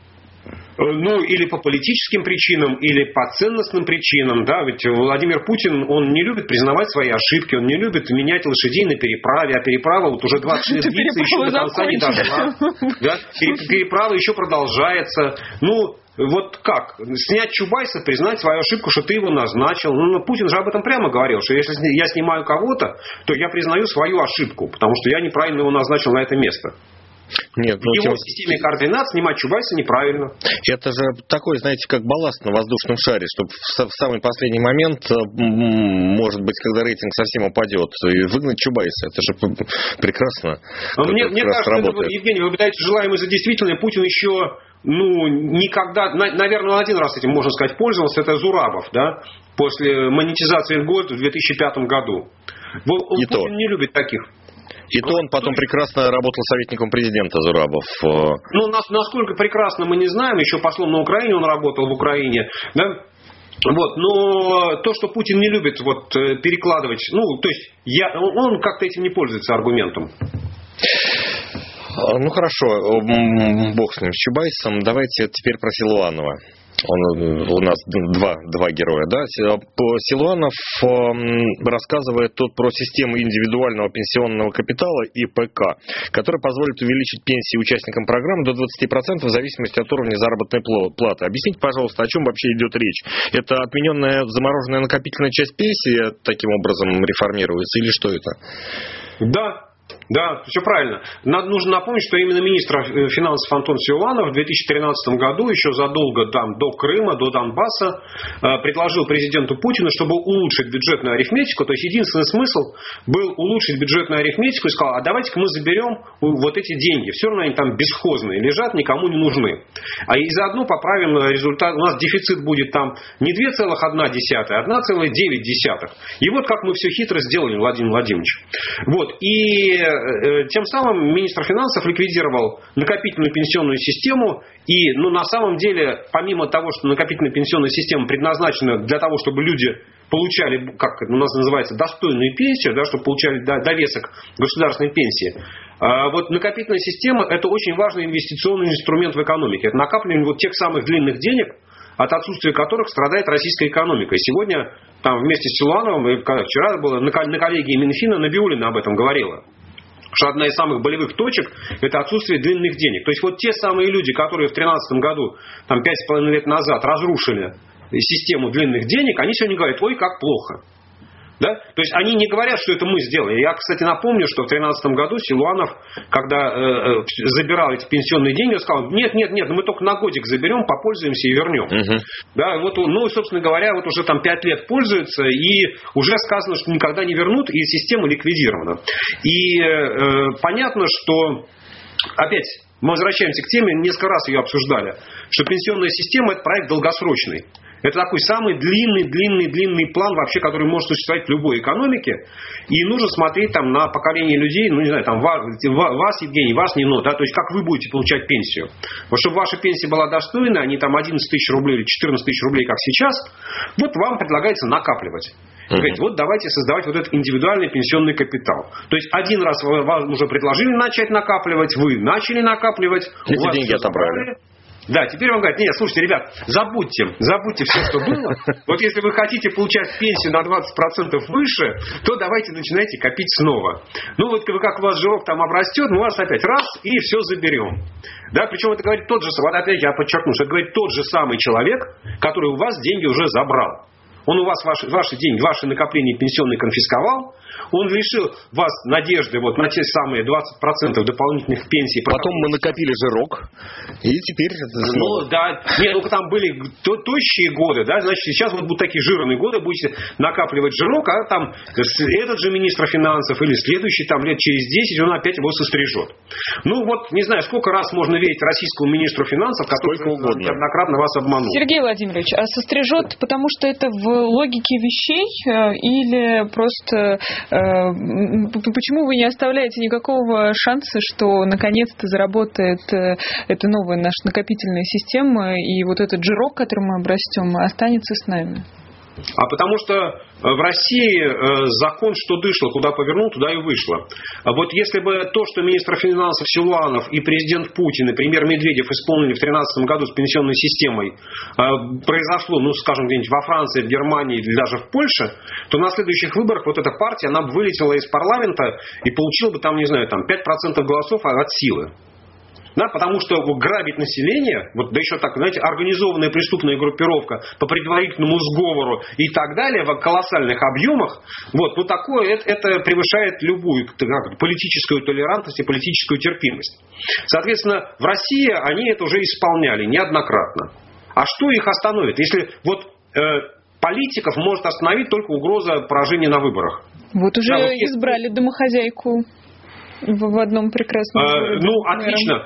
Speaker 4: Ну, или по политическим причинам, или по ценностным причинам. Да? Ведь Владимир Путин, он не любит признавать свои ошибки, он не любит менять лошадей на переправе. А переправа вот уже 20 лет длится, еще до конца не дошла. Да? Переправа еще продолжается. Ну, вот как? Снять Чубайса, признать свою ошибку, что ты его назначил. Ну, Путин же об этом прямо говорил, что если я снимаю кого-то, то я признаю свою ошибку, потому что я неправильно его назначил на это место.
Speaker 2: Нет,
Speaker 4: в его системе координат снимать Чубайса неправильно.
Speaker 2: Это же такой, знаете, как балласт на воздушном шаре, чтобы в самый последний момент, может быть, когда рейтинг совсем упадет, и выгнать Чубайса. Это же прекрасно.
Speaker 4: Мне кажется, Евгений, вы пытаетесь желаемое за действительное. Путин еще никогда, наверное, он один раз этим, можно сказать, пользовался. Это Зурабов, да, после монетизации льгот в 2005 году. Путин не любит таких.
Speaker 2: И то он потом прекрасно работал советником президента, Зурабов.
Speaker 4: Ну, насколько прекрасно, мы не знаем. Еще послом на Украине он работал, в Украине. Да? Вот. Но то, что Путин не любит перекладывать, то есть он как-то этим не пользуется аргументом.
Speaker 2: Ну, хорошо. Бог с ним, с Чубайсом. Давайте теперь про Силуанова. У нас два героя, да? Силуанов рассказывает тут про систему индивидуального пенсионного капитала ИПК, которая позволит увеличить пенсии участникам программы до 20% в зависимости от уровня заработной платы. Объясните, пожалуйста, о чем вообще идет речь? Это отмененная замороженная накопительная часть пенсии таким образом реформируется или что это?
Speaker 4: Да, все правильно. Нужно напомнить, что именно министр финансов Антон Силуанов в 2013 году, еще задолго до Крыма, до Донбасса, предложил президенту Путину, чтобы улучшить бюджетную арифметику. То есть единственный смысл был улучшить бюджетную арифметику и сказал, а давайте-ка мы заберем вот эти деньги. Все равно они там бесхозные лежат, никому не нужны. И заодно поправим результат. У нас дефицит будет там не 2,1, а 1,9. И вот как мы все хитро сделали, Владимир Владимирович. Вот. И тем самым министр финансов ликвидировал накопительную пенсионную систему. И на самом деле, помимо того, что накопительная пенсионная система предназначена для того, чтобы люди получали, как у нас называется, достойную пенсию, да, чтобы получали довесок государственной пенсии. Вот накопительная система – это очень важный инвестиционный инструмент в экономике. Это накапливание вот тех самых длинных денег, от отсутствия которых страдает российская экономика. И сегодня там вместе с Силуановым, вчера было на коллегии Минфина, Набиуллина об этом говорила, что одна из самых болевых точек – это отсутствие длинных денег. То есть вот те самые люди, которые в 2013 году, там 5,5 лет назад разрушили систему длинных денег, они сегодня говорят, ой, как плохо. Да? То есть они не говорят, что это мы сделали. Я, кстати, напомню, что в 2013 году Силуанов, когда забирал эти пенсионные деньги, сказал, нет, мы только на годик заберем, попользуемся и вернем. Да, вот, собственно говоря, вот уже там 5 лет пользуются, и уже сказано, что никогда не вернут, и система ликвидирована. И понятно, что опять мы возвращаемся к теме, несколько раз ее обсуждали, что пенсионная система – это проект долгосрочный. Это такой самый длинный план вообще, который может существовать в любой экономике. И нужно смотреть там на поколение людей, не знаю, там вас, Евгений, вас, Нино, да, то есть как вы будете получать пенсию. Вот чтобы ваша пенсия была достойна, а не там 11 тысяч рублей или 14 тысяч рублей, как сейчас, вот вам предлагается накапливать. Говорите, вот давайте создавать вот этот индивидуальный пенсионный капитал. То есть один раз вам уже предложили начать накапливать, вы начали накапливать,
Speaker 2: эти деньги отобрали.
Speaker 4: Да, теперь вам говорят, нет, слушайте, ребят, забудьте все, что было. Вот если вы хотите получать пенсию на 20% выше, то давайте начинайте копить снова. Ну вот как у вас жирок там обрастет, мы вас опять раз и все заберем. Да, причем это говорит тот же, вот опять я подчеркну, что это говорит тот же самый человек, который у вас деньги уже забрал. Он у вас ваши деньги, ваши накопления пенсионные конфисковал. Он лишил вас надежды вот на те самые 20% дополнительных пенсий.
Speaker 2: Потом мы накопили жирок. И теперь снова.
Speaker 4: Ну, да. Нет, ну там были тощие годы, да, значит, сейчас вот будут такие жирные годы, будете накапливать жирок, а там этот же министр финансов или следующий там лет через 10, он опять его сострижет. Ну вот, не знаю, сколько раз можно верить российскому министру финансов, который неоднократно вас обманул.
Speaker 3: Сергей Владимирович, а сострижет, потому что это в логике вещей или просто почему вы не оставляете никакого шанса, что наконец-то заработает эта новая наша накопительная система и вот этот жирок, который мы обрастем, останется с нами?
Speaker 4: А потому что в России закон, что дышло, куда повернул, туда и вышло. А вот если бы то, что министр финансов Силуанов и президент Путин и премьер Медведев исполнили в 2013 году с пенсионной системой, произошло, ну, скажем, где-нибудь во Франции, в Германии или даже в Польше, то на следующих выборах вот эта партия, она бы вылетела из парламента и получила бы там, не знаю, там 5% голосов от силы. Да, потому что грабить население, вот, да еще так, знаете, организованная преступная группировка по предварительному сговору и так далее в колоссальных объемах, вот такое, это превышает любую политическую толерантность и политическую терпимость. Соответственно, в России они это уже исполняли неоднократно. А что их остановит? Если вот политиков может остановить только угроза поражения на выборах.
Speaker 3: Вот уже да, избрали домохозяйку. В одном прекрасном городе.
Speaker 4: Ну, отлично.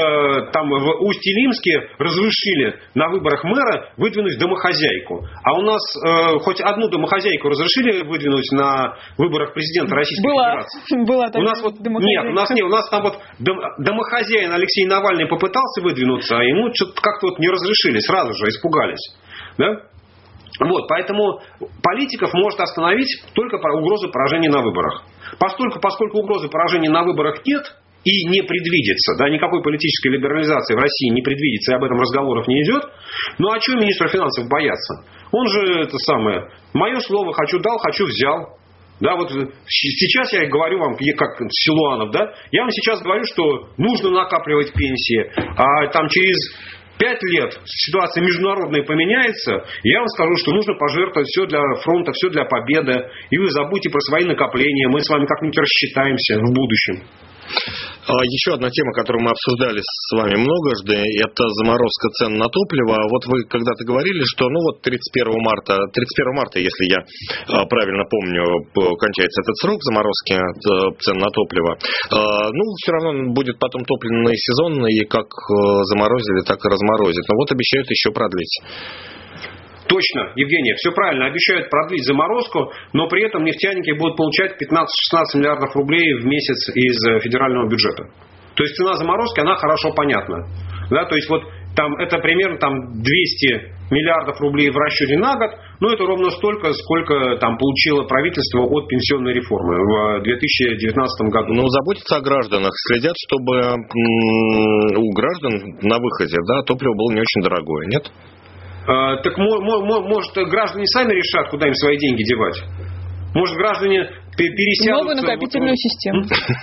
Speaker 4: В Усть-Илимске разрешили на выборах мэра выдвинуть домохозяйку. А у нас хоть одну домохозяйку разрешили выдвинуть на выборах президента Российской Федерации?
Speaker 3: Была там
Speaker 4: домохозяйка. Нет, у нас там вот домохозяин Алексей Навальный попытался выдвинуться, а ему что-то как-то вот не разрешили, сразу же испугались. Да? Вот, поэтому политиков может остановить только угроза поражения на выборах. Поскольку угрозы поражения на выборах нет и не предвидится, да, никакой политической либерализации в России не предвидится, и об этом разговоров не идет, Ну а чего министру финансов бояться? Он же это самое, мое слово, хочу дал, хочу взял. Да, вот сейчас я говорю вам, как Силуанов, да, я вам сейчас говорю, что нужно накапливать пенсии, а там через 5 лет ситуация международная поменяется, я вам скажу, что нужно пожертвовать все для фронта, все для победы, и вы забудьте про свои накопления, мы с вами как-нибудь рассчитаемся в будущем.
Speaker 2: Еще одна тема, которую мы обсуждали с вами многожды, это заморозка цен на топливо. Вот вы когда-то говорили, что 31 марта, если я правильно помню, кончается этот срок заморозки цен на топливо. Все равно будет потом топливный сезон, и как заморозили, так и разморозят. Но вот обещают еще продлить.
Speaker 4: Точно, Евгений, все правильно. Обещают продлить заморозку, но при этом нефтяники будут получать 15-16 миллиардов рублей в месяц из федерального бюджета. То есть цена заморозки, она хорошо понятна. Да, то есть вот там это примерно 200 миллиардов рублей в расчете на год, но это ровно столько, сколько там получило правительство от пенсионной реформы в 2019 году.
Speaker 2: Заботятся о гражданах, следят, чтобы у граждан на выходе топливо было не очень дорогое, нет?
Speaker 4: Так может граждане сами решат, куда им свои деньги девать? Может граждане пересядут...
Speaker 3: Новую накопительную систему.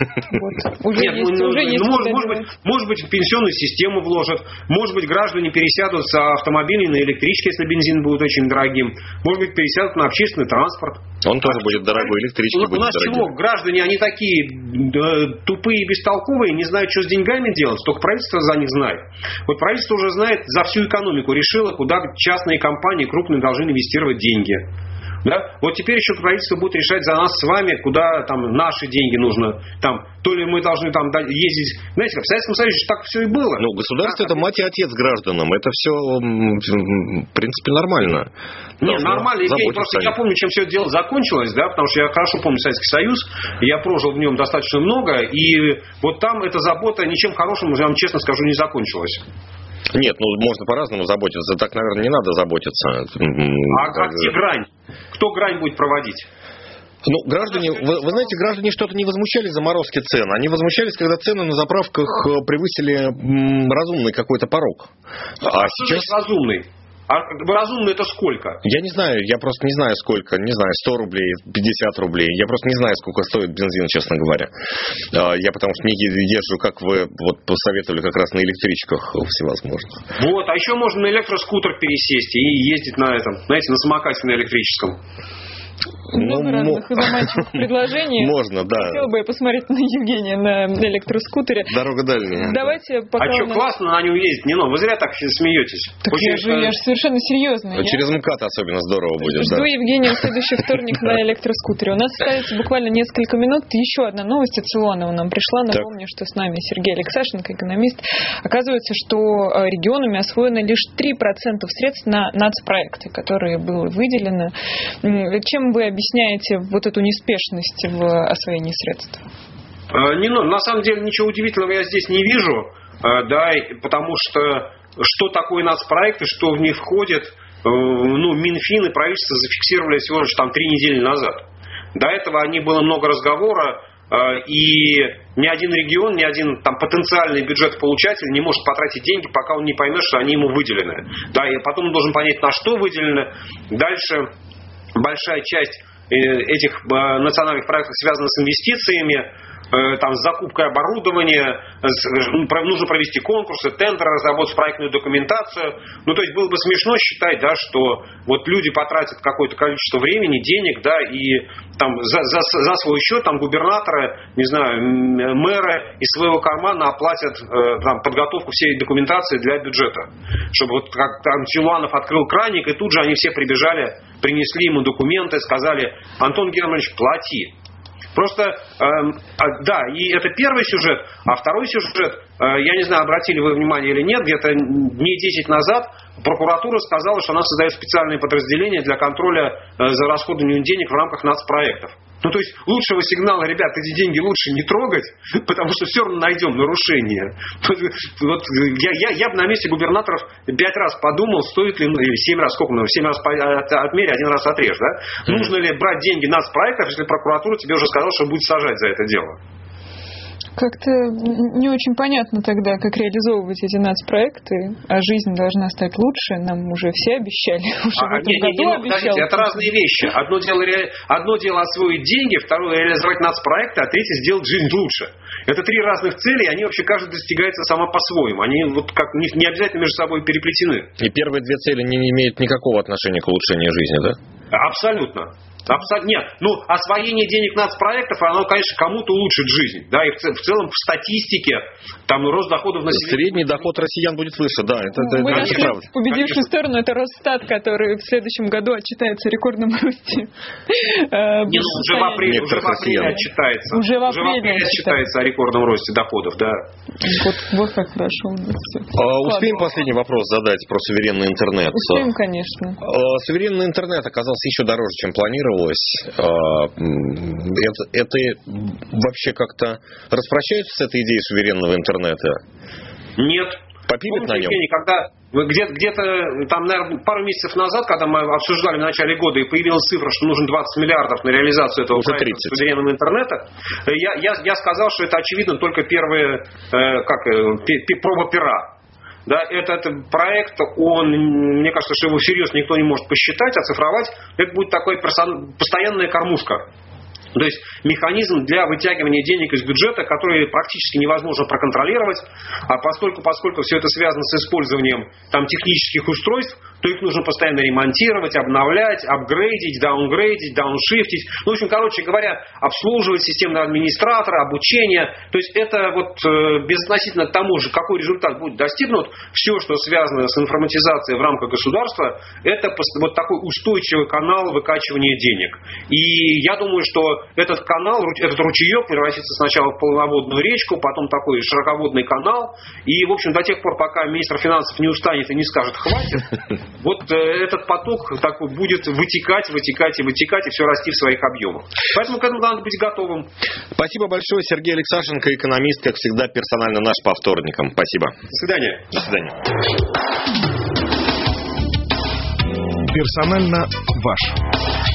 Speaker 4: Может быть, в пенсионную систему вложат. Может быть, граждане пересядут с автомобилей на электрички, если бензин будет очень дорогим. Может быть, пересядут на общественный транспорт.
Speaker 2: Он тоже будет дорогой, электрички будут дорогие.
Speaker 4: У нас чего? Граждане, они такие тупые и бестолковые, не знают, что с деньгами делать. Только правительство за них знает. Вот правительство уже знает, за всю экономику решило, куда частные компании крупные должны инвестировать деньги. Да? Вот теперь еще правительство будет решать за нас с вами, куда там наши деньги нужно. То ли мы должны ездить. Знаете, в Советском Союзе так все и было.
Speaker 2: Государство это мать и отец гражданам. Это все, в принципе, нормально.
Speaker 4: Нет, нормально. Просто я помню, чем все это дело закончилось, да, потому что я хорошо помню Советский Союз. Я прожил в нем достаточно много. И вот там эта забота ничем хорошим, я вам честно скажу, не закончилась.
Speaker 2: Нет, можно по-разному заботиться. Так, наверное, не надо заботиться.
Speaker 4: А где грань? Кто грань будет проводить?
Speaker 2: Граждане, вы знаете, граждане что-то не возмущались заморозки цен. Они возмущались, когда цены на заправках превысили разумный какой-то порог. А сейчас...
Speaker 4: Разумный? А разумно это сколько?
Speaker 2: Я не знаю, я просто не знаю сколько, не знаю, 100 рублей, 50 рублей. Я просто не знаю, сколько стоит бензин, честно говоря. Я потому что не езжу, как вы посоветовали, как раз на электричках всевозможных.
Speaker 4: А еще можно на электроскутер пересесть и ездить на на самокате на электрическом.
Speaker 3: Много разных заманчивых предложений.
Speaker 2: Можно, да.
Speaker 3: Хотела бы я посмотреть на Евгения на электроскутере.
Speaker 2: Дорога дальняя.
Speaker 3: Давайте пока...
Speaker 4: А что, классно на нем ездить? Не, вы зря так смеетесь.
Speaker 3: Так я же совершенно серьезно.
Speaker 2: Через МКАД особенно здорово будет.
Speaker 3: Жду Евгения в следующий вторник на электроскутере. У нас остается буквально несколько минут. Еще одна новость от Силуанова нам пришла. Напомню, что с нами Сергей Алексашенко, экономист. Оказывается, что регионами освоено лишь 3% средств на нацпроекты, которые были выделены. Чем вы объясняете вот эту неспешность в освоении средств?
Speaker 4: На самом деле ничего удивительного я здесь не вижу, потому что такое нацпроекты, что в них входит, Минфин и правительство зафиксировали всего лишь 3 недели назад. До этого было много разговора, и ни один регион, ни один потенциальный бюджетополучатель не может потратить деньги, пока он не поймет, что они ему выделены. И потом он должен понять, на что выделены. Дальше большая часть этих национальных проектов связана с инвестициями, с закупкой оборудования, нужно провести конкурсы, тендеры, разработать проектную документацию. То есть было бы смешно считать, что люди потратят какое-то количество времени, денег, и за свой счет губернаторы, не знаю, мэры из своего кармана оплатят подготовку всей документации для бюджета. Чтобы Силуанов открыл краник, и тут же они все прибежали, принесли ему документы, сказали: Антон Германович, плати. Просто, и это первый сюжет. А второй сюжет, я не знаю, обратили вы внимание или нет, где-то дней 10 назад прокуратура сказала, что она создает специальные подразделения для контроля за расходованием денег в рамках нацпроектов. То есть лучшего сигнала: ребят, эти деньги лучше не трогать, потому что все равно найдем нарушение. Я бы на месте губернаторов 5 раз подумал, стоит ли, или 7 раз, 7 раз отмерь, 1 раз отрежь, да? Нужно ли брать деньги нацпроектов, если прокуратура тебе уже сказала, что будет сажать за это дело?
Speaker 3: Как-то не очень понятно тогда, как реализовывать эти нацпроекты, а жизнь должна стать лучше, нам уже все обещали, уже в этом году обещали.
Speaker 4: Это разные вещи. Одно дело освоить деньги, второе реализовать нацпроекты, а третье сделать жизнь лучше. Это три разных цели, они вообще каждая достигается сама по-своему. Они вот как не обязательно между собой переплетены.
Speaker 2: И первые две цели не имеют никакого отношения к улучшению жизни, да?
Speaker 4: Абсолютно. Нет, освоение денег нацпроектов, оно, конечно, кому-то улучшит жизнь. Да, и в целом в статистике там рост доходов населения.
Speaker 2: Средний доход россиян будет выше, да, это
Speaker 3: Мы нашли
Speaker 2: правда.
Speaker 3: победившую сторону, это Росстат, который в следующем году отчитается о рекордном росте.
Speaker 4: Уже в апреле отчитается.
Speaker 3: Уже в апреле
Speaker 4: отчитается о рекордном росте доходов, да.
Speaker 3: Вот как хорошо у нас все.
Speaker 2: Успеем последний вопрос задать про суверенный интернет?
Speaker 3: Успеем, конечно.
Speaker 2: Суверенный интернет оказался еще дороже, чем планировалось. Это вообще как-то распрощаются с этой идеей суверенного интернета?
Speaker 4: Нет.
Speaker 2: Попилят на нем?
Speaker 4: Когда где-то там, наверное, пару месяцев назад, когда мы обсуждали в начале года и появилась цифра, что нужно 20 миллиардов на реализацию этого проекта суверенного интернета, я сказал, что это очевидно только первые проба пера. Да, этот проект, мне кажется, что его всерьез никто не может посчитать, оцифровать. Это будет такой постоянная кормушка. То есть механизм для вытягивания денег из бюджета, который практически невозможно проконтролировать, а поскольку все это связано с использованием там технических устройств, то их нужно постоянно ремонтировать, обновлять, апгрейдить, даунгрейдить, дауншифтить. В общем, короче говоря, обслуживать системного администратора, обучение. То есть это безотносительно к тому же, какой результат будет достигнут, все, что связано с информатизацией в рамках государства, это вот такой устойчивый канал выкачивания денег. И я думаю, что этот канал, этот ручеек превратится сначала в полноводную речку, потом такой широководный канал. И, в общем, до тех пор, пока министр финансов не устанет и не скажет «хватит», вот этот поток такой будет вытекать, и все расти в своих объемах. Поэтому к этому надо быть готовым.
Speaker 2: Спасибо большое. Сергей Алексашенко, экономист, как всегда, персонально наш по вторникам. Спасибо.
Speaker 4: До свидания.
Speaker 2: До свидания.
Speaker 1: Персонально ваш.